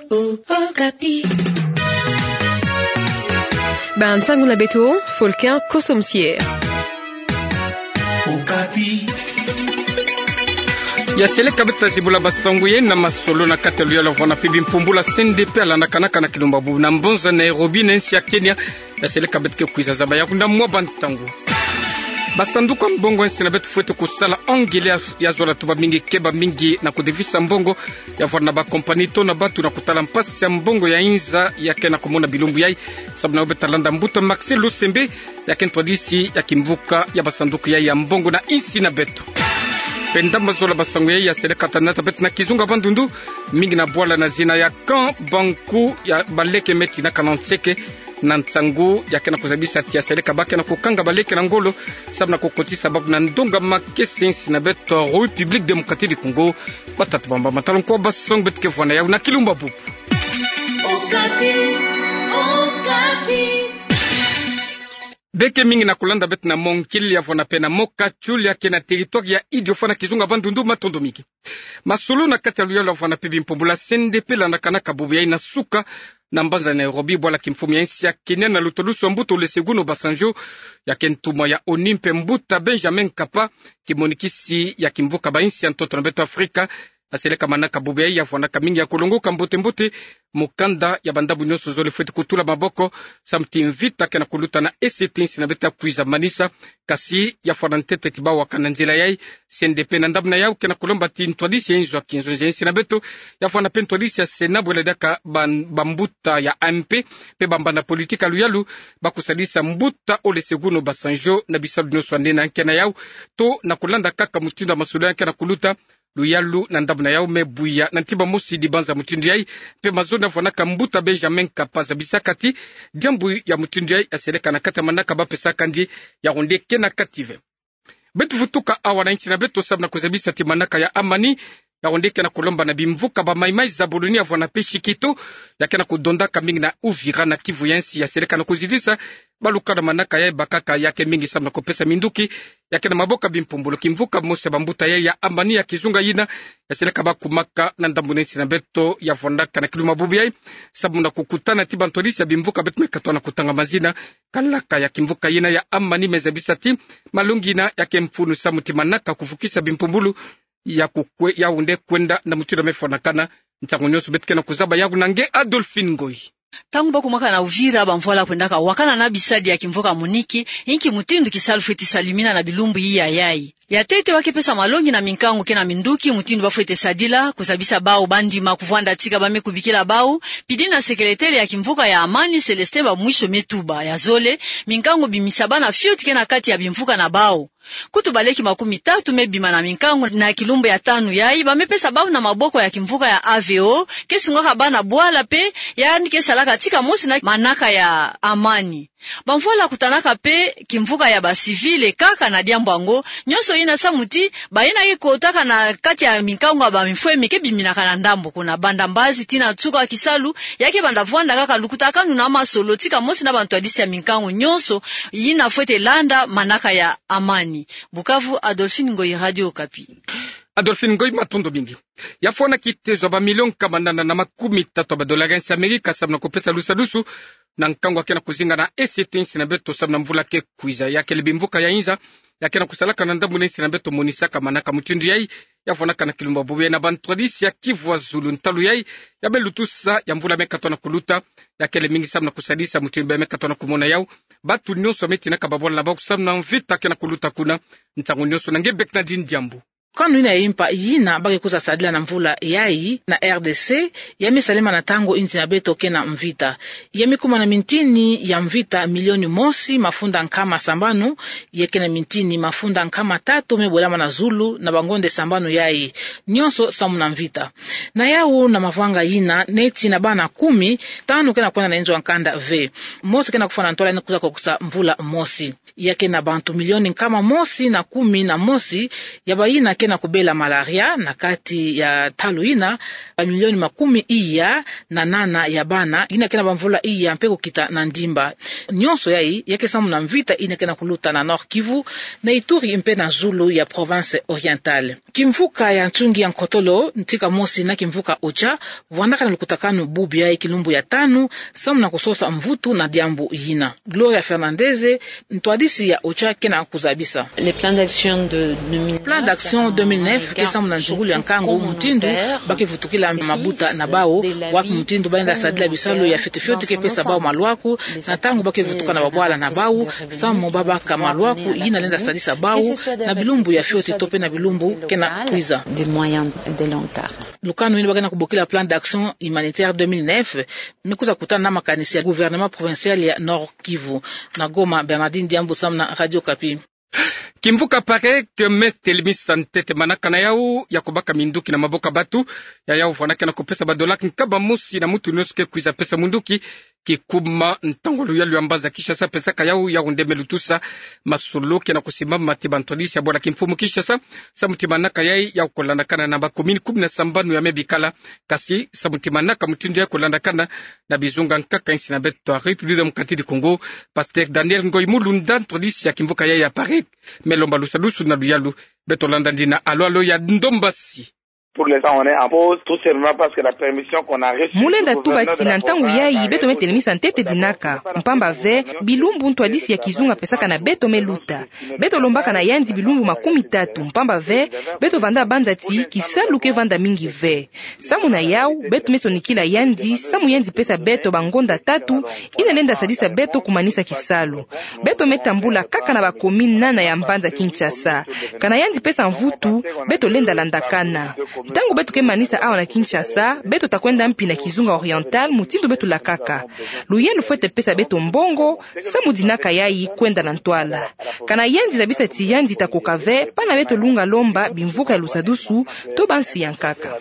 Okapi. Ntangu na beto Folquin Kosomsier. Okapi. Ya seleka beta zibula basangu ye na masolo na katelu ya lavona pibi mpumbula CNDP ala nakanaka na kilombabu na mbonza Nairobi na nsi ya Kenya. Ya seleka beta kuiza zaba ya kunda mwa bantangu basanduka mbongo nsi na betu fuete kusala angele ya zola tuba mingi keba mingi na kudevisa mbongo ya vwana ba kompani to na batu na kutala mpasi ya mbongo ya inza ya kena kumona bilumbu yai sabu na obeta landa mbuta Maxi Lusembe ya kentwadisi ya kimvuka ya basanduku ya mbongo na insi na betu pendamba zola basangu ya seleka tanata betu na kizunga bandundu mingi na bwala na zina ya kan banku ya baleke meti na kananseke na ntangu ya kena kuzabisa tia seleka bake na kukanga baleke na ngolo sabu na kukoti sababu na ndonga makesensi na beto République démocratique du Congo batatu bamba matalon kwa basong betke vwana ya na kilumba bupu. Okapi, Okapi. Beke mingi na kulanda betu na monkili ya vwana pena moka chuli ya kena territoire ya idiofana kizunga bandundu matondo miki masulu na kati ya luyalo ya vwana pebi mpombula CNDP la nakanaka bubu ya ina suka na mbanza na Nairobi bwala kimfumi ya nsi ya Kenya na lutolusu mbuto le seguno basanjo ya kentuma ya Onimpe mbuta Benjamin Kapa kimonikisi ya kimvuka ba nsi ya ntoto na beto Afrika aseleka manaka bubea ya fwanaka mingi ya kulongoka mbote mukanda ya bandabu nyoso zole fwete kutula maboko samti invita kena kuluta na esetinsi na beta kuiza manisa kasi ya fwanantete tibawa wakana nzila yai CNDP na ndabu na yau kena kulomba tintwadisi ya inzo wa kinzo zensi na beto ya fwana pentwadisi ya senabu ya ledaka bambuta ya AMP pe bambana politika luyalu bakusadisa mbuta ole seguno basanjo na bisalu nyoso anena nkena yau to na kulanda kaka mutindo wa masulu ya kena kuluta luyalu na ndabu na yao mebuya na ntiba mosi di banza mutindo yai pe mazona fwanaka mbuta Benjamin Kapa za bisakati jambu ya mutindo yai aseleka na kata manaka bapesa kandi ya ronde kena kative betu futuka awa na nchi na betu sabu na kuzabisa timanaka ya amani ya ronde kena kulomba na bimvuka ba maimai za boloni ya vwana peshi kito ya kena kudondaka mingi na Uvira na Kivu ya nsi ya seleka na kuzidisa baluka na manaka ya bakaka yake mingi sabu na kupesa minduki ya kena maboka bimpumbulo kimvuka mose bambuta ya amani ya kizunga yina ya seleka bakumaka na ndambu nensi na beto ya vondaka na kiluma bubu yai sabu na kukutana tiba ntolisi ya bimvuka betu mekatwa na kutanga mazina kalaka ya kimvuka yina ya amani mezabisati malungina ya kemfunu samuti manaka kufukisa bimpumbulo ya unde kwenda na mutiro mefonakana ntango nyoso betkena kuzaba yangu nange Adolphine Ngoi tangu bakumaka na Uvira bamvola kwendaka wakana na bisadi ya kimvoka muniki inki mutindu kisalfeti salimina na bilumbu hii ya yai ya tete wake pesa malongi na minkangu kena minduki mutindu bafete sadila kusabisa bao bandima kuvanda tika bame kubikila bao pidina sekretari ya kimvoka ya amani Celeste ba mwisho metuba ya zole minkangu bimisabana fioti kena kati ya bimvuka na bao kutubaleki 13 mebima na minkangu na kilumbu ya tanu yai bamepesa bao na maboko ya kimvuka ya AVO kesunga bana bwala pe yani kesalaka tika mosi na manaka ya amani bamvola kutanaka pe kimvuka ya basivile kaka na diambango nyoso ina samuti baina yekotaka na kati ya minkangu ba mifwe mike biminaka na ndambo kuna banda mbazi tina tsuka kisalu yake banda vwanda kaka lukutaka nuna masolo tika mosi na bantu adisi ya minkangu nyoso ina fwete landa manaka ya amani. Bukavu, Adolphine Ngoi, Radio Okapi. Adolphine Ngoi matondo bingi yafona kitezo ba milioni kabandana na $30 ba dola ya Amerika sabu na kopesa lusalusu na nkango akena kuzinga na esetinsi na beto sabu na mvula ke kuiza yake libimvuka ya inza yakena kusalaka na ndabu nensi na beto monisaka manaka mutindu yai yafonaka na kilumba buwe na bantradisi ya Kivu Zulu ntalu yai ya belutusa ya mvula mekatwa na kuluta yakele mingi sabu na kusadisa mutindu ya mekatwa na kumona yau batu nyoso meti na kababola na baku sabu na mvita kena kuluta kuna ntango nyoso na ngebek na din diambu kanu ina impa yina bage kuza sadila na mvula yai na RDC yami salema na tango inti na beto kena mvita yami kuma na mintini ya mvita milioni mosi mafunda nkama sambanu yekena mintini mafunda nkama 3 mebwelama na Zulu na bangonde sambanu yai nyonso samu na mvita na yau na mavwanga yina neti na bana 10 tano kena kwenda na enzo wankanda V mosi kena kufana ntola ina kuza kukusa mvula mosi yake na bantu milioni nkama mosi na 10 na mosi yabayina kena kubela malaria na kati ya taluina milioni 10 ya bana ina kena bamvula iya mpeko kita na ndimba nyonso yai yake samu na mvita ina kena kuluta na Nord Kivu na Ituri mpe na Zulu ya province orientale. Kimvuka ya Ntungi ya Nkotolo ntika mosi na kimvuka Ocha vwandaka na lukutakano bubi ya kilumbu ya 5 samu na kusosa mvutu na diambu yina. Gloria Fernandeze ntwadisi ya Ocha kena kuzabisa. Plan d'action 2009 kesamu na njugulu ya nkangu mutindu baki vutukila mabuta na bao wapi mutindu baenda sadila bisalo ya fete kepesa bao malwaku na tangu baki vutuka na babwala na bao samu babaka malwaku yina lenda sadisa bao na bilumbu ya fyote tope na bilumbu kena kuiza lukano yini bagana kubokila plan d'action humanitaire 2009 nikuza kutana na makanisi ya gouvernement provincial ya Nord Kivu na Goma. Bernardine Diambo Sam na Radio Kapi. Kimvuka pare ke metelimisa ntete manaka na yau ya kubaka minduki na maboka batu ya yau vanake na kupesa badolaki nkaba musi na mutu nosuke kuiza pesa munduki kikuma ntangolu ya luambaza kisha sa pesa kayau ya undeme lutusa masuluke na kusimama matiba ntolisi ya bwana kimfumu kisha sa mutimanaka yai ya kulandakana na bakomini 17 ya mebikala kasi sa mutimanaka mutindu ya kulandakana na bizunga nkaka insi na beto a République Démocratique du Congo. Pasteur Daniel Ngoy Mulunda ntolisi ya kimvuka yai ya pare melomba lusalusu na luyalu beto landandina alo ya ndombasi. Pour l'instant, on est en pause, tout simplement parce que la permission qu'on a reçue. Mulenda tubati na ntangu yai beto metelemisa ntete dinaka mpamba ve bilumbu ntwadisi ya kizunga pesaka na beto meluta beto lombaka na yandi bilumbu 30 mpamba ve beto vanda banzati kisaluke vanda mingi ve samu na yau beto mesonikila yandi samu yandi pesa beto bangonda 3 inalenda sadisa beto kumanisa kisalu beto metambula kaka na bakomini nana ya mbanza Kinshasa kana yandi pesa mvutu beto lenda landakana. Tangu betu ke manisa awa na Kinshasa, betu takwenda mpi na kizunga oriental, mutindu betu la kaka. Luyelu fwete pesa betu mbongo, samu dinaka yai kwenda na ntwala. Kana yandi zabisa tiyandi takokave, pana betu lunga lomba, bimvuka ya lusadusu, to bansi yankaka.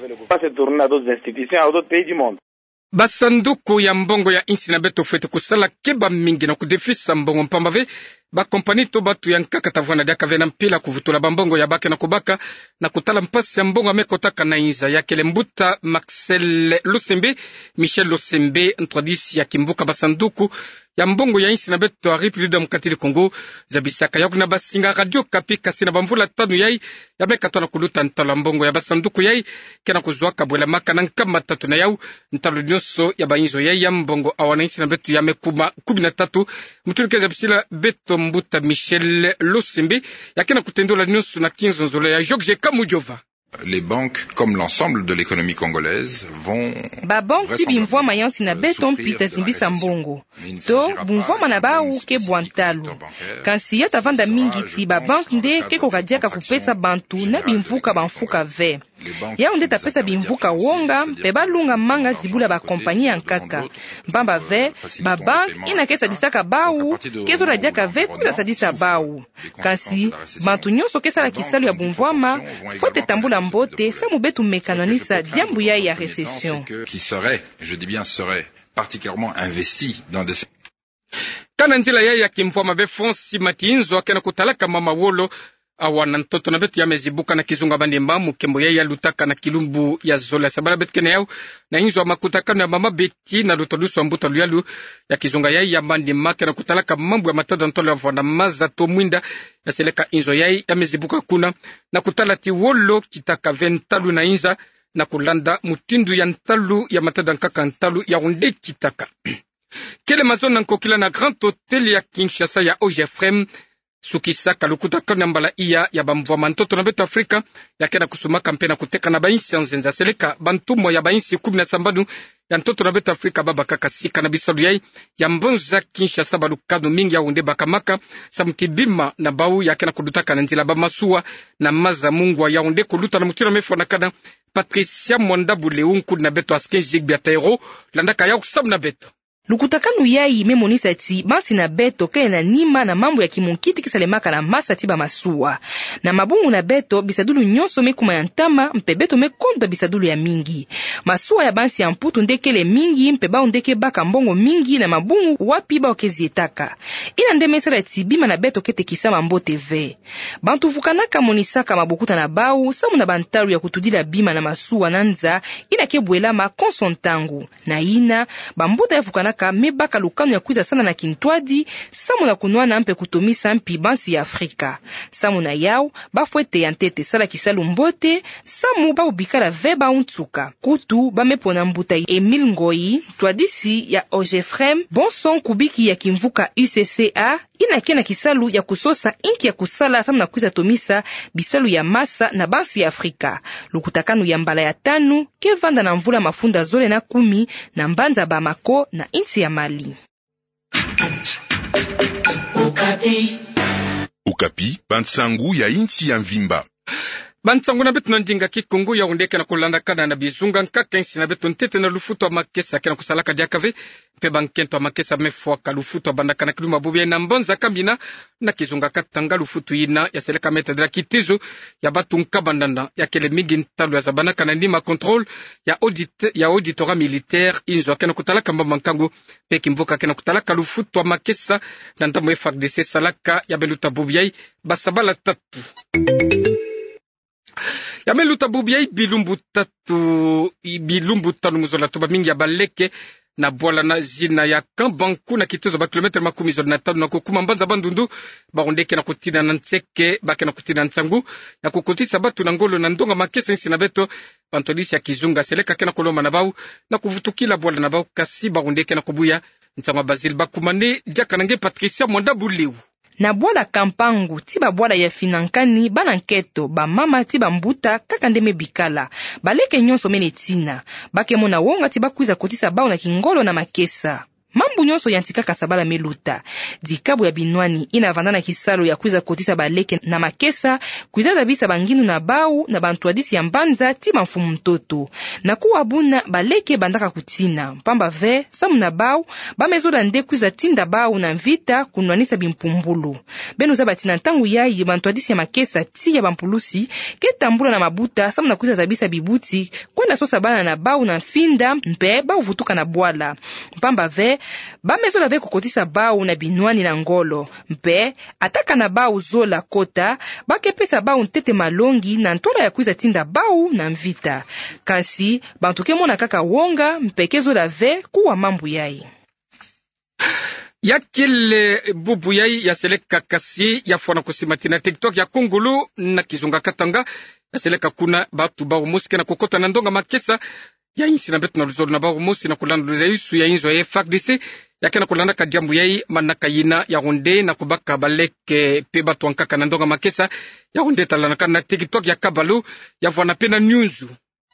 Basanduku ya mbongo ya insi na beto fwete kusala keba mingi na kudefisa mbongo mpambave ba kompani to batu yankaka tavwana daka vena mpila kuvutula bambongo ya bake na kubaka na kutala mpasi ya mbongo amekotaka na inza ya kele mbuta Maxel Lusembe Michel Lusembe ntwadisi ya kimvuka basanduku ya mbongo ya insi na beto a République Démocratique du Congo zabisaka ya kuna basinga Radio Kapi kasi na bamvula 5 yai ya mekato na kuluta ntala mbongo ya basanduku yai kena kuzuaka bwela maka na nkama 3 na yau ntalo nyoso ya bainzo yai ya mbongo awana insi na beto ya mekuma 13 mtulikeza bisila beto mbuta Michel Lusembe ya kena kutendola nyoso na 15 nzolo ya Georges Kamujova. Les banques, comme l'ensemble de l'économie congolaise, vont banque bimvoma yansi na beto mpita zimbisa mbongo to bumvoma na bau ke bwantalu kansi yata vanda mingi ti banque nde keko kadiaka kupesa bantu na bimvuka banfuka ve ya nde tapesa bimvuka wonga pe balunga manga zibula ba kompani yankaka mbamba ve banque ina kesa disaka bau kezo radiaka ve kuza sadisa bau kansi bantu nyonso kesa la kisalu ya bumvoma fote tambula mbote samu betu mekanonisa diambu ya récession qui serait, je dis bien serait, particulièrement investi dans des kana nzila ya kimvoma be fonsi matinzo akena kutalaka mama wolo awana ntoto na betu ya mezibuka na kizunga bandemba mukembo ya lutaka na kilumbu ya zola sabara betu kene yao na inzo wa makutakano ya mama beti na lutodusu wa mbuta luyalu ya kizunga ya bandemba kena kutalaka mambu ya matada ntolo ya vwana maza to mwinda ya seleka inzo ya mezibuka kuna na kutalati wolo kitaka ventalu na inza na kulanda mutindu ya ntalu ya matada nkaka ntalu ya unde kitaka kele mazona nkokila na Grand Hotel ya Kinshasa ya OGFM sukisaka lukuta na mbala iya ya bamvwa ntoto na beto Afrika ya kena kusumaka mpena kuteka na bainsi nzenza seleka bantumo ya bainsi 17 ya ntoto na beto Afrika baba kaka sika na bisalu yai ya mbonza Kinshasa balukado mingi ya unde bakamaka samtibima na bau ya kena kudutaka na nzila bamasua na maza mungwa ya unde kuluta na mutira mefo na kada Patricia Mwanda Buleunku na beto asken jigbi ataero landaka ya usam na beto Lukutakanu yai memonisa ti bansi na beto kele na nima na mambo ya kimonkiti kisalemaka na masa ti ba masuwa. Na mabungu na beto bisadulu nyonso mekuma ya ntama mpe beto mekonda bisadulu ya mingi. Masuwa ya bansi ya mputu ndekele mingi mpe ba ndeke baka mbongo mingi na mabungu wapi ba okezi etaka. Ina ndemesera ti bima na beto kete kisama mbote ve. Bantu vukanaka monisaka mabukuta na bau samu na bantalu ya kutudila bima na masuwa nanza ina kebuela ma konsontangu. Na ina bambuta ya vukanaka mebaka lukanu ya kuiza sana na kintwadi samu na kunwana mpe kutumisa mpi bansi ya Afrika. Samu na yao bafwete ya ntete sala kisalu mbote samu ba ubikala veba untsuka. Kutu bamepona mbuta Emile Ngoi twadisi ya Ogefrem bonson kubiki ya kimvuka UCCA inakena kisalu ya kusosa inki ya kusala samu na kuiza tomisa bisalu ya masa na bansi ya Afrika. Lukutakanu ya mbala ya tanu kevanda na mvula mafunda zole na 10 na mbanza Bamako na inti ya Mali. Okapi, bantsangu ya inti ya Mvimba. Bantsangu na betu na ndinga kikungu ya undeke na kulanda kada na bizunga nkaka insi na betu ntete na lufuto wa makesa kena kusalaka diakave mpe bankento wa makesa mefuaka lufuto wa bandaka na kiluma bubia na mbonza kambina na kizunga katanga lufuto ina ya seleka metadra kitizu ya batu nkabandanda ya kele mingi ntalu ya zabanaka na ndima control ya auditora militaire inzo kena kutalaka mbamba nkangu peki mvuka kena kutalaka lufuto wa makesa na ndamu FARDC salaka ya beluta bubiai basabala tatu. Yameluta bubiai bilumbu tanu muzola tuba mingi ya baleke na boala na zina ya Kambanku na kituzo ba kilometre 15 na kukuma mbanza bandundu baondeke na kutina na ntseke bake na kutina ntsangu na kukutisa batu na ngolo na ndonga makesa nsi na beto bantolisi ya kizunga seleka kena koloma na bau na kuvutukila boala na bau kasi baondeke na kubuya ntsangu Basil bakumane diaka nange Patricia Mwanda Buleu. Na bwala Kampangu tiba bwala ya finankani bana nketo ba mama tiba mbuta kaka ndeme bikala baleke nyonso mene tina bake mona wonga tiba kuiza kotisa bao na kingolo na makesa mambu nyonso yantika kasabala meluta dikabu ya binwani ina vandana kisalo ya kuiza kotisa baleke na makesa kuiza bisa banginu na bau na bantuadisi ya mbanza tima mfumu mtoto na kuwa buna baleke bandaka kutina mpamba ve samu na bau bamezoda nde kuiza tinda bau na vita kunwanisa bimpumbulu benu za batina ntangu yayi bantuadisi ya makesa tia bampulusi ketambula na mabuta samu na kuiza zabisa bibuti kwenda sosa bana na bau na finda mpe bau vutuka na bwala mpamba ve bamezola ve kukotisa bau na binwani na ngolo mpe ataka na bau zola kota bakepesa bau ntete malongi na ntola ya kuiza tinda bau na mvita kasi bantuke mona kaka wonga mpeke zola ve kuwa mambu yai yakile bubu yai ya seleka kasi ya fwana kusimati na TikTok ya kungulu na kizunga katanga ya seleka kuna batu bau musike na kukota na ndonga makesa ya insi na betu na luzolu na bau musi na kulanda luza isu ya inzo ya FARDC ya kena kulanda kadiambu yai manaka yina ya hunde na kubaka baleke pe batu wankaka na ndonga makesa ya hunde talanaka na TikTok ya kabalu ya fwana pena news.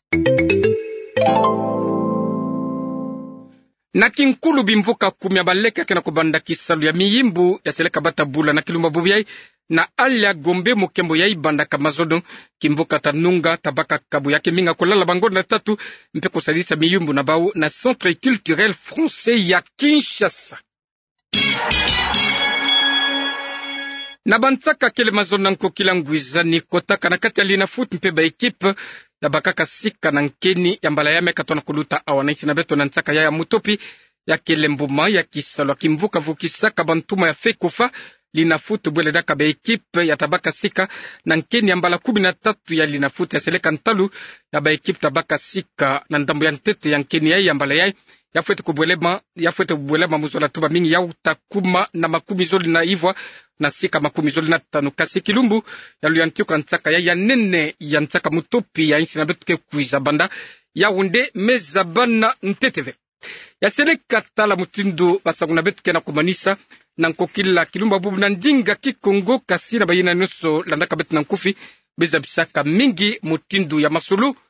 Na kinkulu bimvuka kumya baleka kena kubanda kisalu ya miyimbu ya seleka bata bula na kilumba buvyai na alia gombe mukembo ya ibanda kamazodo kimvuka tanunga tabaka kabu yake minga kulala bango na tatu mpe kusadisa miyimbu na bau na Centre Culturel Français ya Kinshasa. Na bantsaka kele mazona nko kila nguizani kotaka na kati alina foot mpe ba ekipe ya bakaka sika na nkeni ya mbala ya meka tona kuluta awanaisi na beto na ntsaka ya mutopi ya kele mbuma ya kisalo kimvuka vukisaka bantuma ya fekofa lina foot bwele daka ba ekipe ya tabaka sika na nkeni ya mbala 13 ya lina foot ya seleka ntalu ya ba ekipe tabaka sika na ndambu ya ntete ya nkeni ya mbala ya yafwete kubwelema muzola tuba mingi ya utakuma na makumi zoli na ivwa na sika makumi zoli na tanu kasi kilumbu ya luyantiuka ntsaka ya nene ya ntsaka mutopi ya insi na betuke kuiza banda ya hunde mezabana nteteve ya seleka tala mutindu basangu na betuke na kumanisa na nkokila kilumba bubu na ndinga kikongo kasi na bayina nyoso landaka betu na nkufi beza bisaka mingi mutindu ya masulu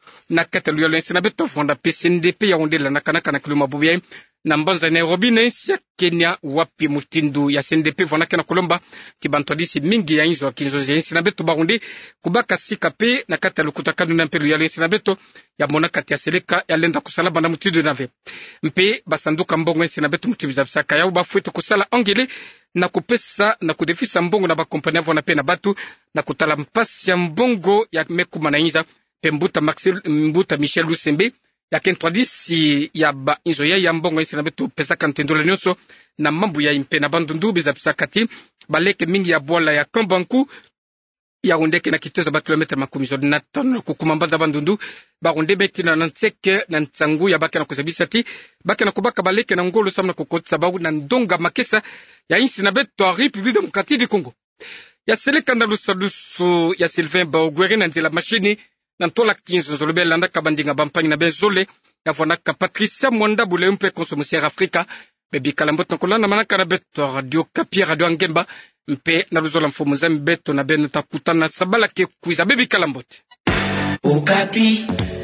na katalu ya lensi na beto fonda PCNDP ya ondela na kanaka na kiluma bubia na mbanza Nairobi na insi ya Kenya wapi mutindu ya CNDP vonake na Kolomba kibantwadisi mingi ya inzo kinzozi ya insi na beto barundi kubaka sikape na katalu kutakanu na mpelu ya lensi na beto ya mona kati ya seleka ya lenda kusalaba na mutindu nave mpe basanduka mbongo insi na beto mutibiza bisaka ya uba fueto kusala angele na kupesa na kudefisa mbongo na bakompani avona na pena batu na kutala mpasi ya mbongo ya mekuma na inza pembuta Mbuta Michel Lusembe ya kentradisi ya ba inzo ya mbongo insi na beto pesa kantendola nyonso na mambu ya impe na bandundu biza pisakati baleke mingi ya bola ya Kambanku ya rondeke na kitoza ba kilometer makumi zodi na tano kukumambaza bandundu ba ronde beti na nanteke na ntsangu ya bake na kusabisati bake na kubaka baleke na ngolo samna kukotsa bagu na ndonga makesa ya insi na beto a République démocratique du Congo ya seleka na lusalusu ya Sylvain Baogwere na nzela machini na ntola 15 zolobe landa kabandinga bampangi na benzole ya vonaka Patricia Mwanda bule mpe konsomusier Afrika bebi kalambot na kolana manaka na beto radio Kapi radio Angemba mpe na luzola mfumu za mbeto na benu takutana sabala ke kuiza bebi kalambot Okapi.